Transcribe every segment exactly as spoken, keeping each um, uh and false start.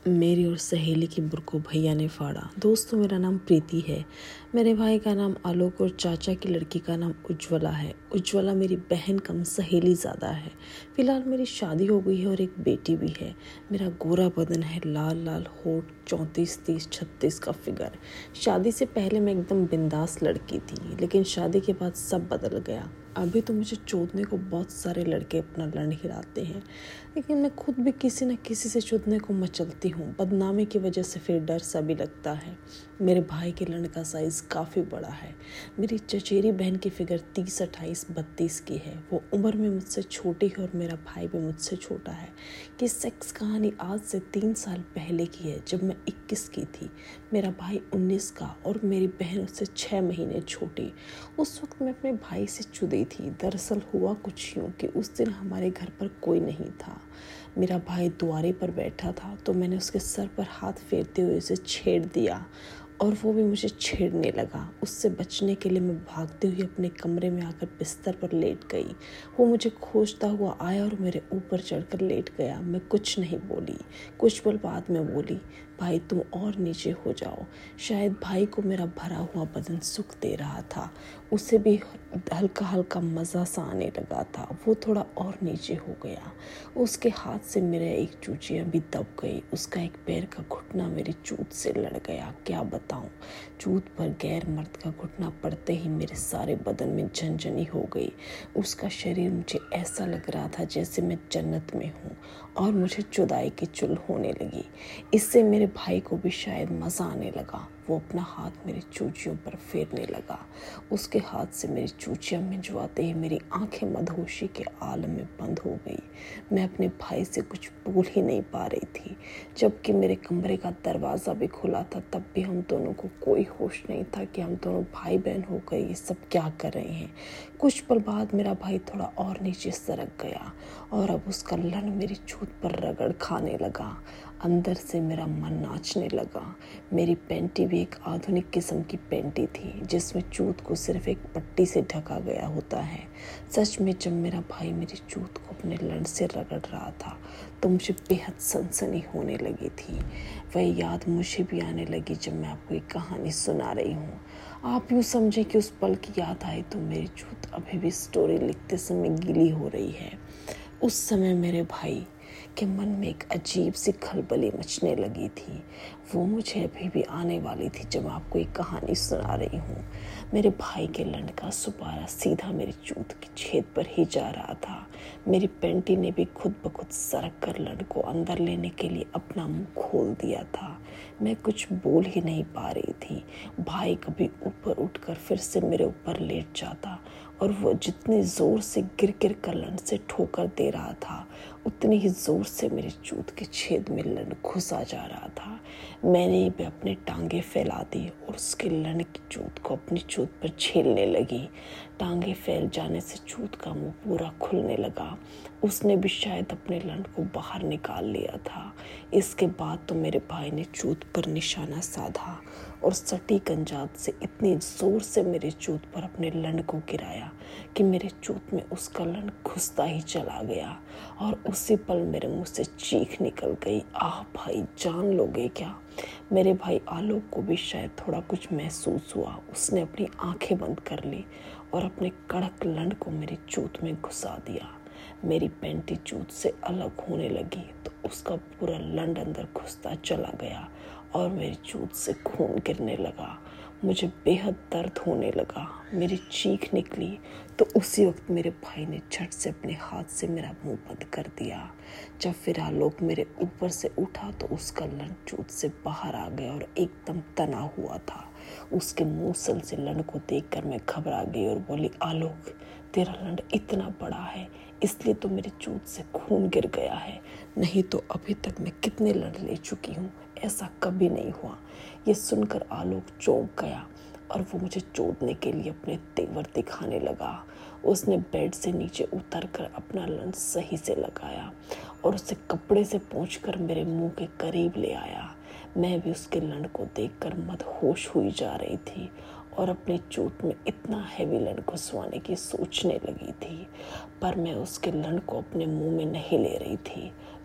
मेरी और सहेली की बुर को भैया ने फाड़ा। दोस्तों, मेरा नाम प्रीति है। मेरे भाई का नाम आलोक और चाचा की लड़की का नाम उज्ज्वला है। उज्ज्वला मेरी बहन कम सहेली ज़्यादा है। फिलहाल मेरी शादी हो गई है और एक बेटी भी है। मेरा गोरा बदन है, लाल लाल होठ, चौंतीस तीस छत्तीस का फिगर। शादी से पहले मैं एकदम बिंदास लड़की थी, लेकिन शादी के बाद सब बदल गया। अभी तो मुझे चोदने को बहुत सारे लड़के अपना लंड हिलाते हैं, लेकिन मैं खुद भी किसी न किसी से चोदने को मचलती हूँ। बदनामी की वजह से फिर डर सा भी लगता है। मेरे भाई के लंड का साइज़ काफ़ी बड़ा है। मेरी चचेरी बहन की फिगर तीस अट्ठाईस बत्तीस की है। वो उम्र में मुझसे छोटी है और मेरा भाई भी मुझसे छोटा है। ये सेक्स कहानी आज से तीन साल पहले की है, जब मैं इक्कीस की थी। मेरा भाई उन्नीस का और मेरी बहन उससे छः महीने छोटी। उस वक्त मैं अपने भाई से जुड़ी थी। दरअसल हुआ कुछ यूँ कि उस दिन हमारे घर पर कोई नहीं था। मेरा भाई द्वारे पर बैठा था, तो मैंने उसके सर पर हाथ फेरते हुए उसे छेड़ दिया और वो भी मुझे छेड़ने लगा। उससे बचने के लिए मैं भागते हुए अपने कमरे में आकर बिस्तर पर लेट गई। वो मुझे खोजता हुआ आया और मेरे ऊपर चढ़कर लेट गया। मैं कुछ नहीं बोली। कुछ पल बाद में बोली, भाई तुम और नीचे हो जाओ। शायद भाई को मेरा भरा हुआ बदन सुख दे रहा था। उसे भी हल्का हल्का मज़ा सा आने लगा था। वो थोड़ा और नीचे हो गया। उसके हाथ से मेरे एक चूचियाँ भी दब गई। उसका एक पैर का घुटना मेरी चूत से लड़ गया। क्या बताऊं, चूत पर गैर मर्द का घुटना पड़ते ही मेरे सारे बदन में झनझनी हो गई। उसका शरीर मुझे ऐसा लग रहा था जैसे मैं जन्नत में हूँ और मुझे जुदाई की चुल होने लगी। इससे मेरे भाई को भी शायद मज़ा आने लगा। वो अपना हाथ मेरी चूचियों पर फेरने लगा। उसके हाथ से मेरी चूचियाँ मिंजवाते ही मेरी आंखें मदहोशी के आलम में बंद हो गई। मैं अपने भाई से कुछ बोल ही नहीं पा रही थी। जबकि मेरे कमरे का दरवाज़ा भी खुला था, तब भी हम दोनों को कोई होश नहीं था कि हम दोनों भाई बहन होकर ये सब क्या कर रहे हैं। कुछ पल बाद मेरा भाई थोड़ा और नीचे सरक गया और अब उसका लन मेरी चूत पर रगड़ खाने लगा। अंदर से मेरा मन नाचने लगा। मेरी पैंटी भी एक आधुनिक किस्म की पैंटी थी, जिसमें चूत को सिर्फ एक पट्टी से ढका गया होता है। सच में जब मेरा भाई मेरी चूत को अपने लन से रगड़ रहा था, तो मुझे बेहद सनसनी होने लगी थी। वह याद मुझे भी आने लगी जब मैं आपको एक कहानी सुना रही हूँ। आप यूँ समझें कि उस पल की याद आई तो मेरी चूत अभी भी स्टोरी लिखते समय गीली हो रही है। उस समय मेरे भाई के मन में एक अजीब सी खलबली मचने लगी थी। वो मुझे अभी भी आने वाली थी जब मैं आपको एक कहानी सुना रही हूँ। मेरे भाई के लंड का सुपारा सीधा मेरी चूत की छेद पर ही जा रहा था। मेरी पैंटी ने भी खुद ब खुद सरक कर लंड को अंदर लेने के लिए अपना मुंह खोल दिया था। मैं कुछ बोल ही नहीं पा रही थी। भाई कभी ऊपर उठकर फिर से मेरे ऊपर लेट जाता और वो जितनी ज़ोर से गिर गिर कर लंड से ठोकर दे रहा था, उतनी ही ज़ोर से मेरे चूत के छेद में लंड घुसा जा रहा था। मैंने भी अपने टांगे फैला दी और उसके लंड की चूत को अपनी चूत पर झेलने लगी। टांगे फैल जाने से चूत का मुंह पूरा खुलने लगा। उसने भी शायद अपने लंड को बाहर निकाल लिया था। इसके बाद तो मेरे भाई ने चूत पर निशाना साधा और सटीक अंजात से इतनी ज़ोर से मेरे चूत पर अपने लंड को गिराया कि मेरे चूत में उसका लंड घुसता ही चला गया और उसी पल मेरे मुंह से चीख निकल गई, आह भाई, जान लोगे क्या? मेरे भाई आलोक को भी शायद थोड़ा कुछ महसूस हुआ। उसने अपनी आंखें बंद कर ली और अपने कड़क लंड को मेरी चूत में घुसा दिया। मेरी पैंटी चूत से अलग होने लगी तो उसका पूरा लंड अंदर घुसता चला गया और मेरी चूत से खून गिरने लगा। मुझे बेहद दर्द होने लगा। मेरी चीख निकली तो उसी वक्त मेरे भाई ने झट से अपने हाथ से मेरा मुंह बंद कर दिया। जब फिर आलोक मेरे ऊपर से उठा तो उसका लंड चूत से बाहर आ गया और एकदम तना हुआ था। उसके मूसल से लंड को देखकर मैं घबरा गई और बोली, आलोक, तेरा लंड इतना बड़ा है इसलिए तो मेरी चूत से खून गिर गया है, नहीं तो अभी तक मैं कितने लंड ले चुकी हूँ, ऐसा कभी नहीं हुआ। ये सुनकर आलोक चौंक गया और वो मुझे चोदने के लिए अपने तेवर दिखाने लगा। उसने बेड से नीचे उतर कर अपना लंड सही से लगाया और उसे कपड़े से पोंछकर मेरे मुंह के करीब ले आया। मैं भी उसके लंड को देखकर मदहोश हुई जा रही थी और अपनी चोट में इतना हैवी लंड घुसवाने की सोचने लगी थी, पर मैं उसके लंड को अपने मुंह में नहीं ले रही थी।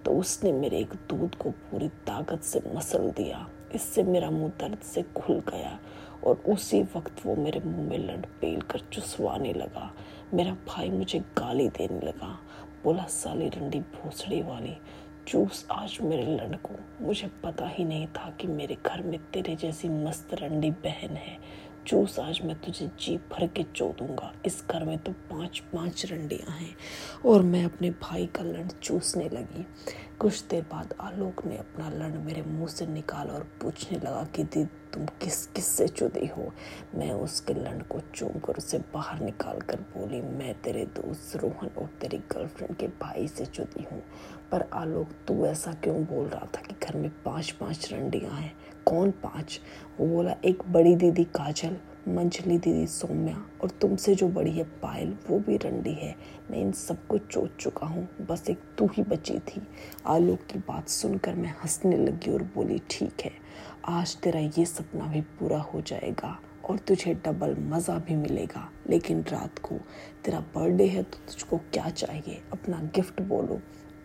तो उसने मेरे एक दूध को पूरी ताकत से मसल दिया। इससे मेरा मुंह दर्द से खुल गया और उसी वक्त वो मेरे मुंह में लंड पेल कर चुसवाने लगा। मेरा भाई मुझे गाली देने लगा, बोला साली रंडी भोसड़ी वाली, चूस आज मेरे लंड को। मुझे पता ही नहीं था कि मेरे घर में तेरे जैसी मस्त रंडी बहन है। चूस आज मैं तुझे जी भर के चोदूंगा। इस घर में तो पांच पांच रंडियां हैं। और मैं अपने भाई का लंड चूसने लगी। कुछ देर बाद आलोक ने अपना लंड मेरे मुंह से निकाला और पूछने लगा कि दीदी तुम किस किस से चुदी हो। मैं उसके लंड को चूम कर उसे बाहर निकाल कर बोली, मैं तेरे दोस्त रोहन और तेरी गर्लफ्रेंड के भाई से चुदी हूँ। पर आलोक तू ऐसा क्यों बोल रहा था कि घर में पांच पांच रंडियां हैं? कौन पांच? वो बोला, एक बड़ी दीदी काजल, मंजली दीदी सौम्या और तुमसे जो बड़ी है पायल, वो भी रंडी है। मैं इन सबको चोट चुका हूँ, बस एक तू ही बची थी। आलोक की बात सुनकर मैं हंसने लगी और बोली, ठीक है, आज तेरा ये सपना भी पूरा हो जाएगा और तुझे डबल मज़ा भी मिलेगा। लेकिन रात को तेरा बर्थडे है तो तुझको क्या चाहिए? अपना गिफ्ट बोलो।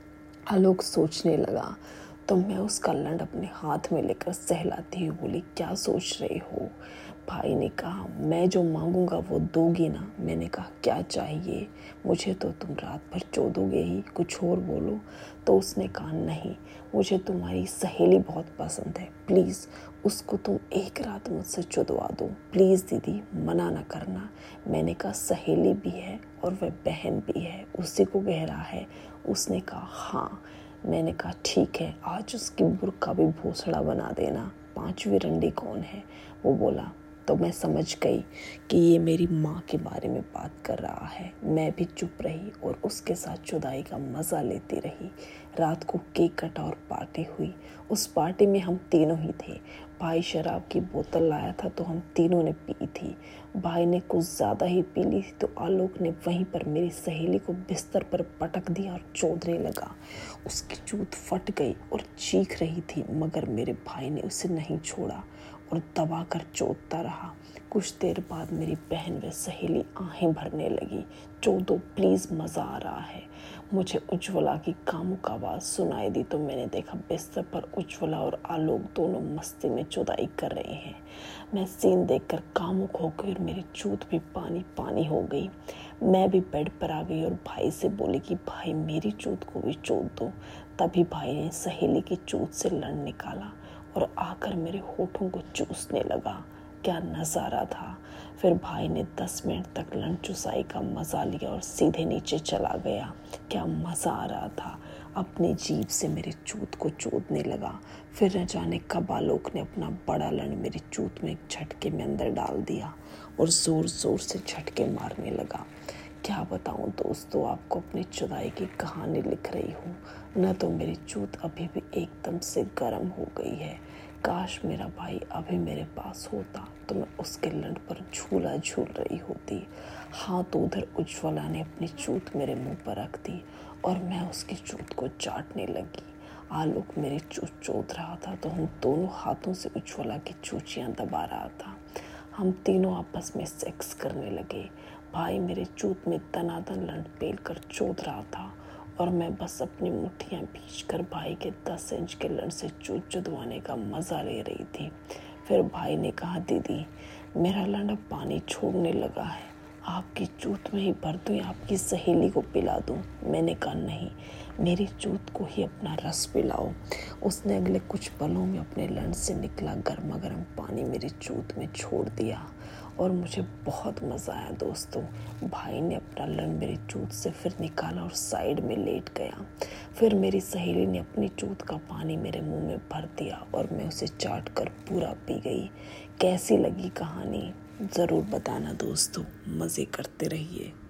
आलोक सोचने लगा तो मैं उसका लंड अपने हाथ में लेकर सहलाती हुई बोली, क्या सोच रहे हो? भाई ने कहा, मैं जो मांगूंगा वो दोगी ना? मैंने कहा, क्या चाहिए? मुझे तो तुम रात भर चोदोगे ही, कुछ और बोलो। तो उसने कहा, नहीं, मुझे तुम्हारी सहेली बहुत पसंद है, प्लीज़ उसको तुम एक रात मुझसे चुदवा दो, प्लीज़ दीदी, मना ना करना। मैंने कहा, सहेली भी है और वह बहन भी है, उसी को कह रहा है। उसने कहा, हाँ। मैंने कहा, ठीक है, आज उसकी बुर्का भी भोसड़ा बना देना। पांचवी रंडी कौन है? वो बोला, तो मैं समझ गई कि ये मेरी माँ के बारे में बात कर रहा है। मैं भी चुप रही और उसके साथ जुदाई का मज़ा लेती रही। रात को केक कटा और पार्टी हुई। उस पार्टी में हम तीनों ही थे। भाई शराब की बोतल लाया था तो हम तीनों ने पी थी। भाई ने कुछ ज़्यादा ही पी ली तो आलोक ने वहीं पर मेरी सहेली को बिस्तर पर पटक दिया और चोदने लगा। उसकी चूत फट गई और चीख रही थी, मगर मेरे भाई ने उसे नहीं छोड़ा और दबा कर चोदता रहा। कुछ देर बाद मेरी बहन व सहेली आहें भरने लगी, चोदो प्लीज़, मज़ा आ रहा है। मुझे उज्ज्वला की कामुक आवाज़ सुनाई दी तो मैंने देखा बिस्तर पर उज्ज्वला और आलोक दोनों मस्ती में चुदाई कर रहे हैं। मैं सीन देखकर कामुक हो गई और मेरी चूत भी पानी पानी हो गई। मैं भी बेड पर आ गई और भाई से बोली कि भाई मेरी चूत को भी चोद दो। तभी भाई ने सहेली की चूत से लंड निकाला और आकर मेरे होठों को चूसने लगा। क्या नज़ारा था। फिर भाई ने दस मिनट तक लंड चुसाई का मज़ा लिया और सीधे नीचे चला गया। क्या मज़ा आ रहा था। अपनी जीभ से मेरे चूत को चोदने लगा। फिर न जाने कब आलोक ने अपना बड़ा लंड मेरी चूत में एक झटके में अंदर डाल दिया और ज़ोर ज़ोर से झटके मारने लगा। क्या बताऊं दोस्तों, आपको अपनी जुदाई की कहानी लिख रही हूँ। न तो मेरी चूत अभी भी एकदम से गर्म हो गई है। काश मेरा भाई अभी मेरे पास होता तो मैं उसके लंड पर झूला झूल रही होती। हाँ, तो उधर उज्ज्वला ने अपनी चूत मेरे मुंह पर रख दी और मैं उसकी चूत को चाटने लगी। आलोक मेरी चूत चोद रहा था तो हम दोनों हाथों से उज्ज्वला की चूचियाँ दबा रहा था। हम तीनों आपस में सेक्स करने लगे। भाई मेरे चूत में तनातन लंड पेल कर चोद रहा था और मैं बस अपनी मुट्ठियाँ भींचकर भाई के दस इंच के लंड से चूत चुदवाने का मज़ा ले रही थी। फिर भाई ने कहा, दीदी मेरा लंड अब पानी छोड़ने लगा है, आपकी चूत में ही भर दूँ या आपकी सहेली को पिला दूँ? मैंने कहा, नहीं, मेरी चूत को ही अपना रस पिलाओ। उसने अगले कुछ पलों में अपने लंड से निकला गर्मा गर्म पानी मेरी चूत में छोड़ दिया और मुझे बहुत मज़ा आया दोस्तों। भाई ने अपना लंड मेरी चूत से फिर निकाला और साइड में लेट गया। फिर मेरी सहेली ने अपनी चूत का पानी मेरे मुंह में भर दिया और मैं उसे चाट कर पूरा पी गई। कैसी लगी कहानी ज़रूर बताना दोस्तों, मज़े करते रहिए।